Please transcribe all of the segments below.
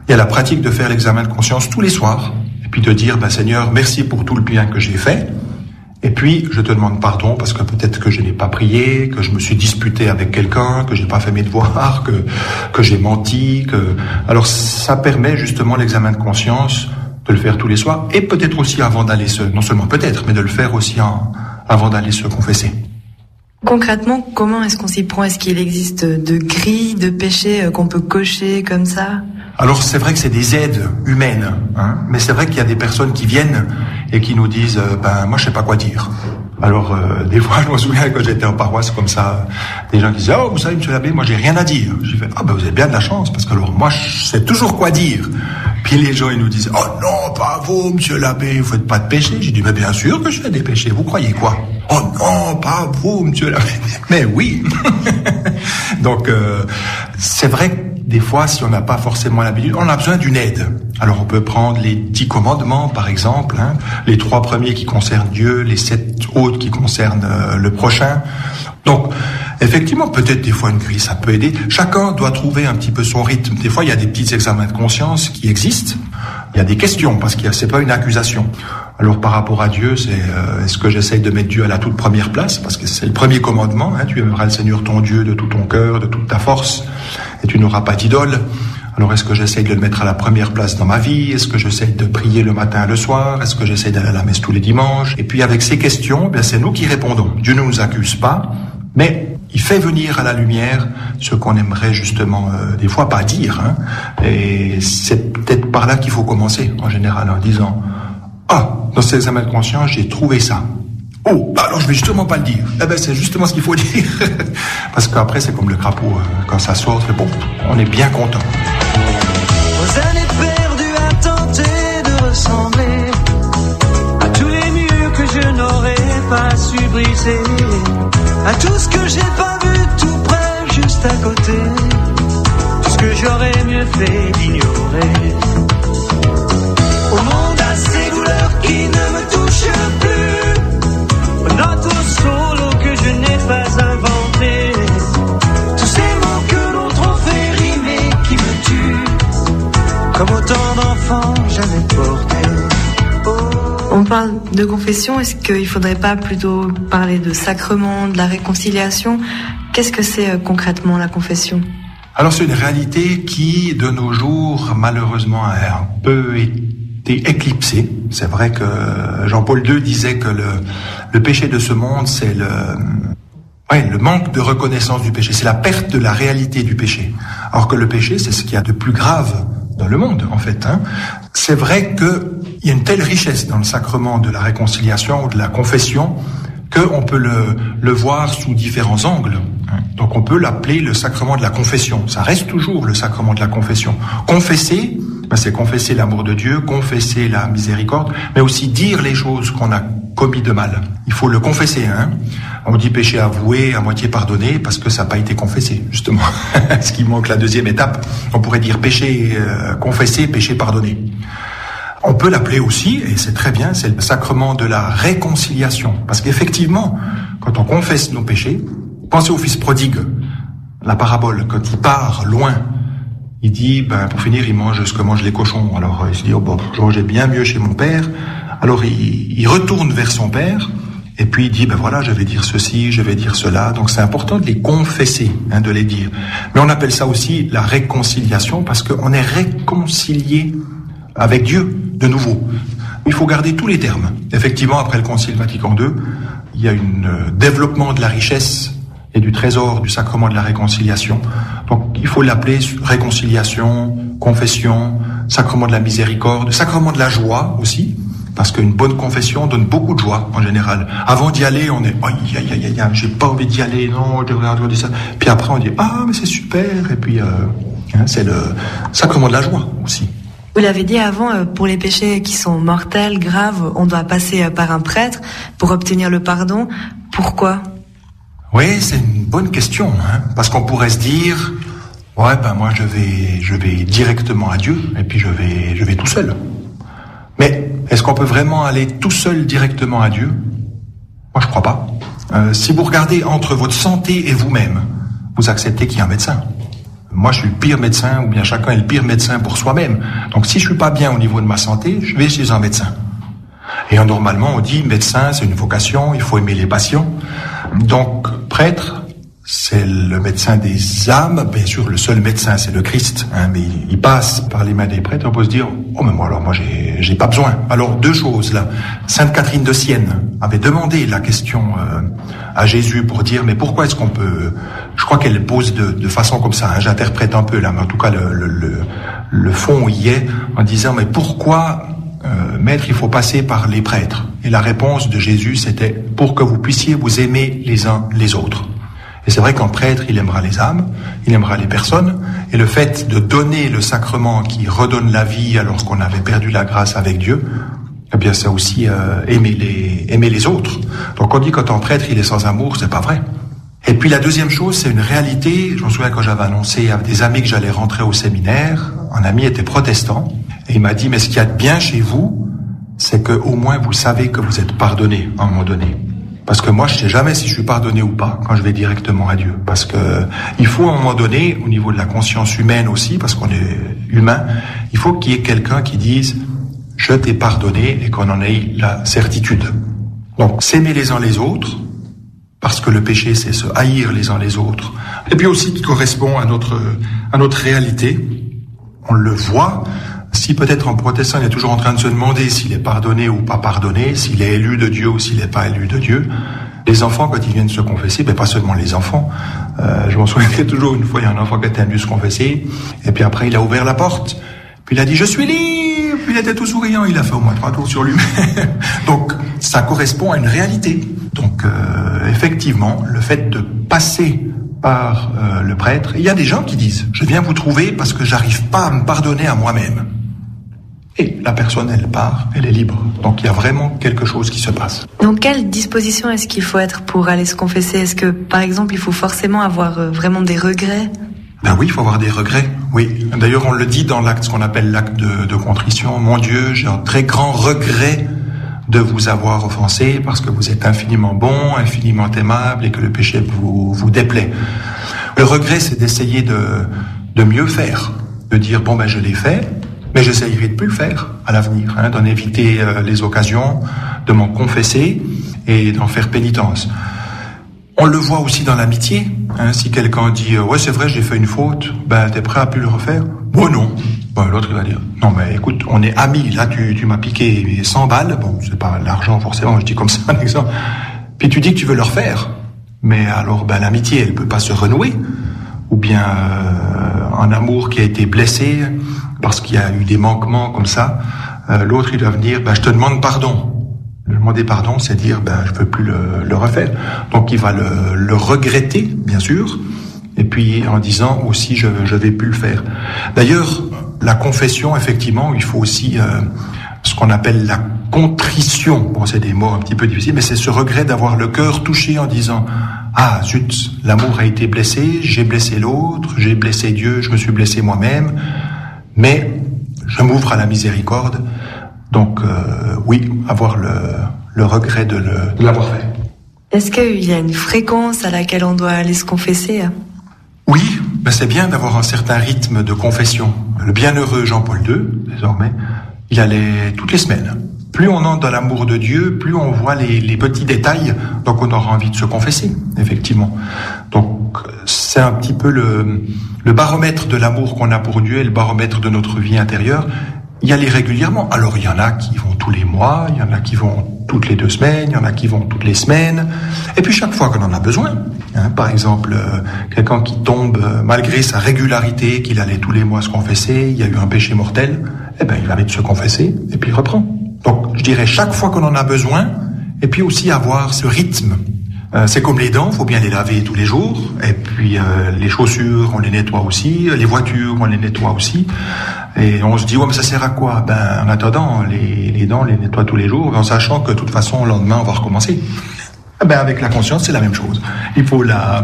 Il y a la pratique de faire l'examen de conscience tous les soirs, et puis de dire, Seigneur, merci pour tout le bien que j'ai fait, et puis je te demande pardon parce que peut-être que je n'ai pas prié, que je me suis disputé avec quelqu'un, que j'ai pas fait mes devoirs, que j'ai menti, alors ça permet justement l'examen de conscience de le faire tous les soirs, et peut-être aussi avant d'aller non seulement peut-être, mais de le faire aussi avant d'aller se confesser. Concrètement, comment est-ce qu'on s'y prend? Est-ce qu'il existe de grilles de péché qu'on peut cocher comme ça? Alors c'est vrai que c'est des aides humaines, mais c'est vrai qu'il y a des personnes qui viennent et qui nous disent moi je sais pas quoi dire. Alors des fois je me souviens quand j'étais en paroisse comme ça, des gens qui disaient vous savez monsieur l'abbé, moi j'ai rien à dire. Je fais vous avez bien de la chance parce que alors moi je sais toujours quoi dire. Puis les gens ils nous disent non pas vous monsieur l'abbé, vous faites pas de péché. J'ai dit mais bien sûr que je fais des péchés, vous croyez quoi? Oh non pas vous monsieur l'abbé. Mais oui. Donc c'est vrai que des fois, si on n'a pas forcément l'habitude, on a besoin d'une aide. Alors on peut prendre les 10 commandements, par exemple, les 3 premiers qui concernent Dieu, les 7 autres qui concernent le prochain. Donc, effectivement, peut-être des fois une grille, ça peut aider. Chacun doit trouver un petit peu son rythme. Des fois, il y a des petits examens de conscience qui existent. Il y a des questions, parce que c'est pas une accusation. Alors, par rapport à Dieu, est-ce que j'essaye de mettre Dieu à la toute première place? Parce que c'est le premier commandement, tu aimeras le Seigneur ton Dieu de tout ton cœur, de toute ta force, et tu n'auras pas d'idole. Alors, est-ce que j'essaye de le mettre à la première place dans ma vie? Est-ce que j'essaye de prier le matin et le soir? Est-ce que j'essaye d'aller à la messe tous les dimanches? Et puis, avec ces questions, c'est nous qui répondons. Dieu ne nous accuse pas, mais il fait venir à la lumière ce qu'on aimerait justement des fois pas dire. Et c'est peut-être par là qu'il faut commencer, en général, en disant dans ces examens de conscience, j'ai trouvé ça. Alors je vais justement pas le dire. C'est justement ce qu'il faut dire. Parce qu'après, c'est comme le crapaud. Quand ça sort, c'est bon, on est bien content. Aux années perdues à tenter de ressembler à tous les murs que je n'aurais pas su briser, à tout ce que j'ai pas vu tout près, juste à côté, tout ce que j'aurais mieux fait d'ignorer. Au monde à ces douleurs qui ne me touchent plus, notre solo que je n'ai pas inventé, tous ces mots que l'autre ont fait rimer qui me tuent, comme autant d'enfants jamais portés. On parle de confession, est-ce qu'il faudrait pas plutôt parler de sacrement, de la réconciliation? Qu'est-ce que c'est concrètement la confession? Alors c'est une réalité qui, de nos jours, malheureusement, a un peu été éclipsée. C'est vrai que Jean-Paul II disait que le péché de ce monde, c'est le manque de reconnaissance du péché, c'est la perte de la réalité du péché. Alors que le péché, c'est ce qu'il y a de plus grave dans le monde, en fait. C'est vrai qu'il y a une telle richesse dans le sacrement de la réconciliation ou de la confession qu'on peut le voir sous différents angles. Donc on peut l'appeler le sacrement de la confession. Ça reste toujours le sacrement de la confession. Confesser, c'est confesser l'amour de Dieu, confesser la miséricorde, mais aussi dire les choses qu'on a commis de mal. Il faut le confesser. On dit péché avoué, à moitié pardonné, parce que ça n'a pas été confessé, justement. Ce qui manque la deuxième étape. On pourrait dire péché confessé, péché pardonné. On peut l'appeler aussi, et c'est très bien, c'est le sacrement de la réconciliation. Parce qu'effectivement, quand on confesse nos péchés, pensez au fils prodigue, la parabole, quand il part loin, il dit, pour finir, il mange ce que mangent les cochons. Alors il se dit, je mangeais bien mieux chez mon père. Alors il retourne vers son père, et puis il dit, voilà, je vais dire ceci, je vais dire cela. Donc c'est important de les confesser, de les dire. Mais on appelle ça aussi la réconciliation, parce qu'on est réconcilié avec Dieu, de nouveau. Il faut garder tous les termes. Effectivement, après le Concile Vatican II, il y a un développement de la richesse et du trésor du sacrement de la réconciliation. Donc, il faut l'appeler réconciliation, confession, sacrement de la miséricorde, sacrement de la joie aussi, parce qu'une bonne confession donne beaucoup de joie, en général. Avant d'y aller, on est, j'ai pas envie d'y aller, non, je devrais dire ça. Puis après, on dit, mais c'est super, et puis, c'est le sacrement de la joie aussi. Vous l'avez dit avant, pour les péchés qui sont mortels, graves, on doit passer par un prêtre pour obtenir le pardon. Pourquoi? Oui, c'est une bonne question, parce qu'on pourrait se dire, moi je vais directement à Dieu, et puis je vais tout seul. Mais est-ce qu'on peut vraiment aller tout seul directement à Dieu? Moi, je crois pas. Si vous regardez entre votre santé et vous-même, vous acceptez qu'il y a un médecin. moi je suis le pire médecin, ou bien chacun est le pire médecin pour soi-même. Donc si je suis pas bien au niveau de ma santé, je vais chez un médecin. Et normalement on dit médecin c'est une vocation, il faut aimer les patients. Donc prêtre, c'est le médecin des âmes, bien sûr le seul médecin c'est le Christ, mais il passe par les mains des prêtres. On peut se dire oh mais moi j'ai pas besoin. Alors deux choses là. Sainte Catherine de Sienne avait demandé la question à Jésus pour dire mais pourquoi est-ce qu'on peut, je crois qu'elle pose de façon comme ça, j'interprète un peu là, mais en tout cas le fond y est, en disant mais pourquoi maître il faut passer par les prêtres. Et la réponse de Jésus c'était pour que vous puissiez vous aimer les uns les autres. Et c'est vrai qu'un prêtre, il aimera les âmes, il aimera les personnes, et le fait de donner le sacrement qui redonne la vie alors qu'on avait perdu la grâce avec Dieu, eh bien c'est aussi aimer les autres. Donc on dit quand un prêtre, il est sans amour, c'est pas vrai. Et puis la deuxième chose, c'est une réalité. Je me souviens quand j'avais annoncé à des amis que j'allais rentrer au séminaire, un ami était protestant, et il m'a dit, mais ce qu'il y a de bien chez vous, c'est que au moins vous savez que vous êtes pardonné à un moment donné. Parce que moi, je sais jamais si je suis pardonné ou pas quand je vais directement à Dieu. Parce que il faut à un moment donné, au niveau de la conscience humaine aussi, parce qu'on est humain, il faut qu'il y ait quelqu'un qui dise « je t'ai pardonné » et qu'on en ait la certitude. Donc, s'aimer les uns les autres, parce que le péché, c'est se haïr les uns les autres. Et puis aussi qui correspond à notre réalité. On le voit. Si peut-être un protestant il est toujours en train de se demander s'il est pardonné ou pas pardonné, s'il est élu de Dieu ou s'il n'est pas élu de Dieu, les enfants quand ils viennent se confesser, pas seulement les enfants, je m'en souviens toujours une fois, il y a un enfant qui était venu se confesser, et puis après il a ouvert la porte, puis il a dit je suis libre, puis il était tout souriant, il a fait au moins 3 tours sur lui-même. Donc ça correspond à une réalité. Donc effectivement, le fait de passer par le prêtre, il y a des gens qui disent je viens vous trouver parce que j'arrive pas à me pardonner à moi-même. Et la personne, elle part, elle est libre. Donc il y a vraiment quelque chose qui se passe. Dans quelle disposition est-ce qu'il faut être pour aller se confesser? Est-ce que, par exemple, il faut forcément avoir vraiment des regrets? Ben oui, il faut avoir des regrets, oui. D'ailleurs, on le dit dans l'acte, ce qu'on appelle l'acte de contrition. Mon Dieu, j'ai un très grand regret de vous avoir offensé parce que vous êtes infiniment bon, infiniment aimable et que le péché vous déplaît. Le regret, c'est d'essayer de mieux faire. De dire, bon, ben je l'ai fait, mais j'essayerai de plus le faire à l'avenir, d'en éviter les occasions, de m'en confesser et d'en faire pénitence. On le voit aussi dans l'amitié. Si quelqu'un dit ouais c'est vrai j'ai fait une faute, ben t'es prêt à plus le refaire? Bon non. Ben, l'autre il va dire non mais écoute on est amis là tu m'as piqué 100 balles, bon c'est pas l'argent forcément je dis comme ça un exemple. Puis tu dis que tu veux le refaire, mais alors ben l'amitié elle peut pas se renouer, ou bien un amour qui a été blessé parce qu'il y a eu des manquements comme ça, l'autre il doit venir ben je te demande pardon. Demander pardon, c'est dire ben je peux plus le refaire. Donc il va le regretter, bien sûr, et puis en disant aussi je vais plus le faire. D'ailleurs, la confession, effectivement, il faut aussi ce qu'on appelle la contrition. Bon, c'est des mots un petit peu difficiles, mais c'est ce regret d'avoir le cœur touché en disant ah zut, l'amour a été blessé, j'ai blessé l'autre, j'ai blessé Dieu, je me suis blessé moi-même, mais je m'ouvre à la miséricorde. Donc oui, avoir le regret de l'avoir fait. Est-ce qu'il y a une fréquence à laquelle on doit aller se confesser? Oui, ben c'est bien d'avoir un certain rythme de confession. Le bienheureux Jean-Paul II, désormais, il allait toutes les semaines. Plus on entre dans l'amour de Dieu, plus on voit les petits détails, donc on aura envie de se confesser, effectivement. Donc c'est un petit peu le baromètre de l'amour qu'on a pour Dieu et le baromètre de notre vie intérieure. Y aller régulièrement. Alors il y en a qui vont tous les mois, il y en a qui vont toutes les 2 semaines, il y en a qui vont toutes les semaines. Et puis chaque fois qu'on en a besoin, par exemple, quelqu'un qui tombe malgré sa régularité, qu'il allait tous les mois se confesser, il y a eu un péché mortel, eh ben il va vite se confesser et puis il reprend. Donc je dirais chaque fois qu'on en a besoin, et puis aussi avoir ce rythme. C'est comme les dents, faut bien les laver tous les jours, et puis les chaussures, on les nettoie aussi, les voitures, on les nettoie aussi, et on se dit, ouais, mais ça sert à quoi? Ben, en attendant, les dents, on les nettoie tous les jours, en sachant que de toute façon, le lendemain, on va recommencer. Ben, avec la conscience, c'est la même chose. Il faut la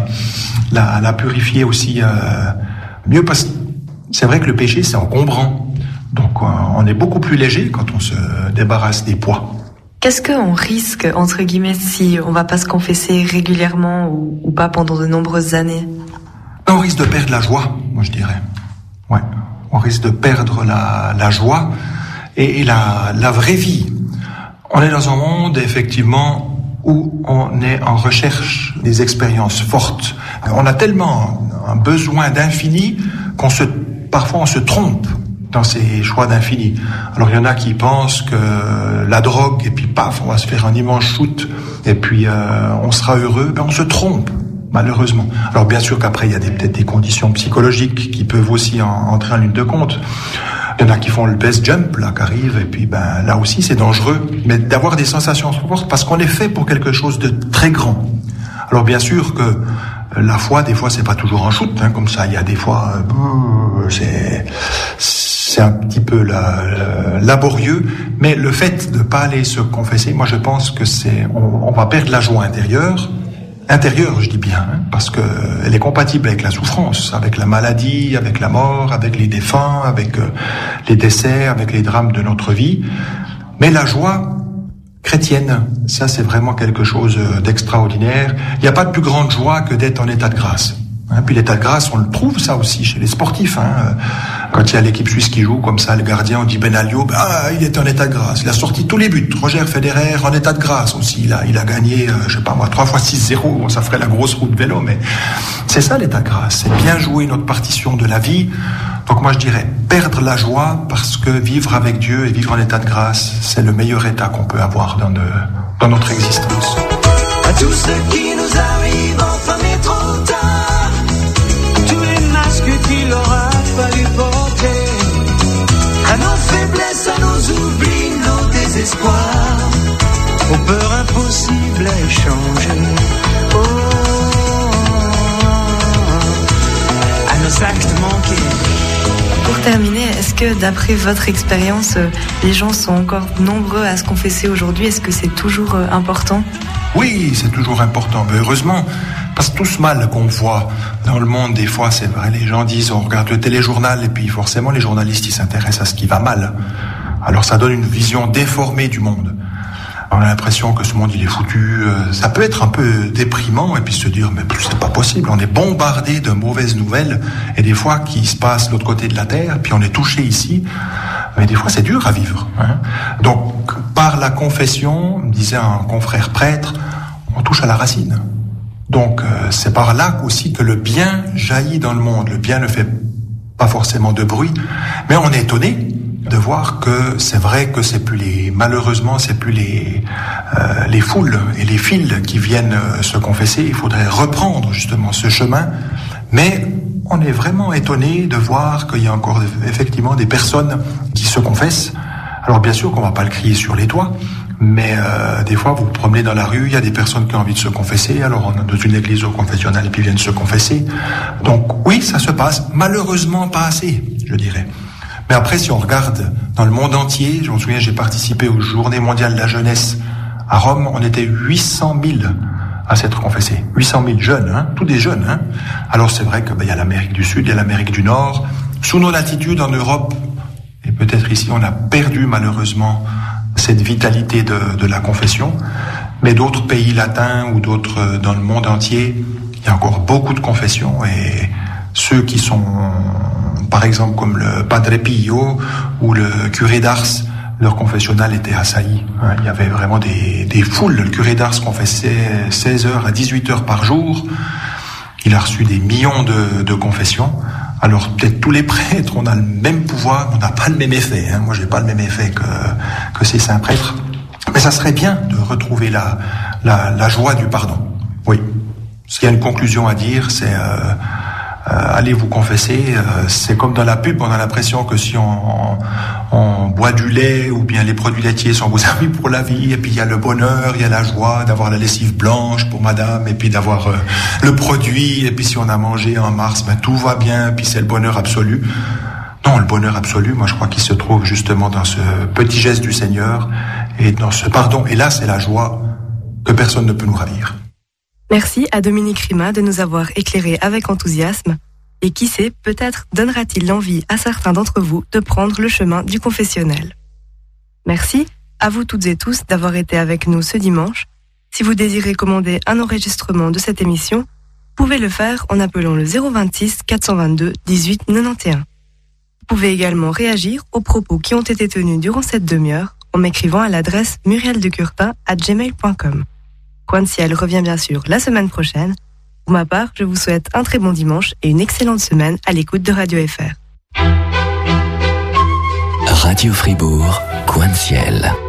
purifier aussi mieux, parce que c'est vrai que le péché, c'est encombrant. Donc, on est beaucoup plus léger quand on se débarrasse des poids. Qu'est-ce qu'on risque, entre guillemets, si on va pas se confesser régulièrement ou pas pendant de nombreuses années? On risque de perdre la joie moi je dirais. Ouais, on risque de perdre la joie et la vraie vie. On est dans un monde, effectivement, où on est en recherche des expériences fortes. On a tellement un besoin d'infini parfois on se trompe dans ces choix d'infini. Alors il y en a qui pensent que la drogue, et puis paf, on va se faire un immense shoot, et puis on sera heureux. Ben on se trompe, malheureusement. Alors bien sûr qu'après il y a peut-être des conditions psychologiques qui peuvent aussi entrer en ligne de compte. Il y en a qui font le best jump, là, qui arrive, et puis, ben, là aussi, c'est dangereux. Mais d'avoir des sensations fortes, parce qu'on est fait pour quelque chose de très grand. Alors, bien sûr que la foi, des fois, c'est pas toujours un shoot, hein, comme ça. Il y a des fois, c'est un petit peu laborieux. Mais le fait de pas aller se confesser, moi, je pense que on va perdre la joie intérieure, je dis bien, hein, parce que elle est compatible avec la souffrance, avec la maladie, avec la mort, avec les défunts, avec les décès, avec les drames de notre vie. Mais la joie chrétienne, ça c'est vraiment quelque chose d'extraordinaire. Il n'y a pas de plus grande joie que d'être en état de grâce. Hein, puis l'état de grâce, on le trouve ça aussi chez les sportifs. Hein. Quand il y a l'équipe suisse qui joue, comme ça, le gardien, on dit Benaglio, il est en état de grâce. Il a sorti tous les buts. Roger Federer en état de grâce aussi. Il a gagné, 3 fois 6-0. Ça ferait la grosse roue de vélo, mais c'est ça l'état de grâce. C'est bien jouer notre partition de la vie. Donc moi je dirais perdre la joie, parce que vivre avec Dieu et vivre en état de grâce, c'est le meilleur état qu'on peut avoir dans notre existence. À tout ce qui nous arrive, enfin mais trop tard, tous les masques qu'il aura fallu porter, à nos faiblesses, à nos oublis, nos désespoirs, aux peurs impossibles à échanger, à nos actes manqués. Pour terminer, est-ce que d'après votre expérience, les gens sont encore nombreux à se confesser aujourd'hui? Est-ce que c'est toujours important? Oui, c'est toujours important, mais heureusement, parce que tout ce mal qu'on voit dans le monde, des fois, c'est vrai, les gens disent, on regarde le téléjournal, et puis forcément, les journalistes, ils s'intéressent à ce qui va mal. Alors ça donne une vision déformée du monde. On a l'impression que ce monde, il est foutu. Ça peut être un peu déprimant, et puis se dire, mais c'est pas possible, on est bombardé de mauvaises nouvelles, et des fois, qui se passent de l'autre côté de la Terre, puis on est touché ici, mais des fois, c'est dur à vivre. Hein. Donc, par la confession, me disait un confrère prêtre, on touche à la racine. Donc, c'est par là aussi que le bien jaillit dans le monde. Le bien ne fait pas forcément de bruit, mais on est étonné de voir que c'est vrai que malheureusement, c'est plus les foules et les files qui viennent se confesser. Il faudrait reprendre justement ce chemin, mais on est vraiment étonné de voir qu'il y a encore effectivement des personnes qui se confessent. Alors bien sûr qu'on va pas le crier sur les toits, mais des fois vous vous promenez dans la rue, il y a des personnes qui ont envie de se confesser, alors on est dans une église confessionnelle et puis viennent se confesser. Donc oui, ça se passe, malheureusement pas assez, je dirais. Mais après, si on regarde dans le monde entier, je me souviens, j'ai participé aux Journées mondiales de la jeunesse à Rome, on était 800 000 à s'être confessés. 800 000 jeunes, hein, tous des jeunes. Hein. Alors c'est vrai que y a l'Amérique du Sud, il y a l'Amérique du Nord. Sous nos latitudes en Europe, et peut-être ici, on a perdu malheureusement cette vitalité de la confession. Mais d'autres pays latins ou d'autres dans le monde entier, il y a encore beaucoup de confessions, et ceux qui sont, par exemple, comme le Padre Pio ou le curé d'Ars, leur confessionnal était assailli. Il y avait vraiment des foules. Le curé d'Ars confessait 16h à 18h par jour. Il a reçu des millions de confessions. Alors peut-être tous les prêtres, on a le même pouvoir, on n'a pas le même effet. Moi, j'ai pas le même effet que ces saints prêtres. Mais ça serait bien de retrouver la joie du pardon. Oui. S'il y a une conclusion à dire, c'est allez vous confesser. C'est comme dans la pub, on a l'impression que si on boit du lait ou bien les produits laitiers sont vos amis pour la vie, et puis il y a le bonheur, il y a la joie d'avoir la lessive blanche pour madame, et puis d'avoir le produit, et puis si on a mangé en mars, tout va bien, puis c'est le bonheur absolu. Non, le bonheur absolu, moi je crois qu'il se trouve justement dans ce petit geste du Seigneur et dans ce pardon. Et là, c'est la joie que personne ne peut nous ravir. Merci à Dominique Rima de nous avoir éclairés avec enthousiasme. Et qui sait, peut-être donnera-t-il l'envie à certains d'entre vous de prendre le chemin du confessionnel. Merci à vous toutes et tous d'avoir été avec nous ce dimanche. Si vous désirez commander un enregistrement de cette émission, pouvez le faire en appelant le 026 422 18 91. Vous pouvez également réagir aux propos qui ont été tenus durant cette demi-heure en m'écrivant à l'adresse murieldecourtin@gmail.com. Coin de ciel revient bien sûr la semaine prochaine. Pour ma part, je vous souhaite un très bon dimanche et une excellente semaine à l'écoute de Radio FR. Radio Fribourg, Coin de ciel.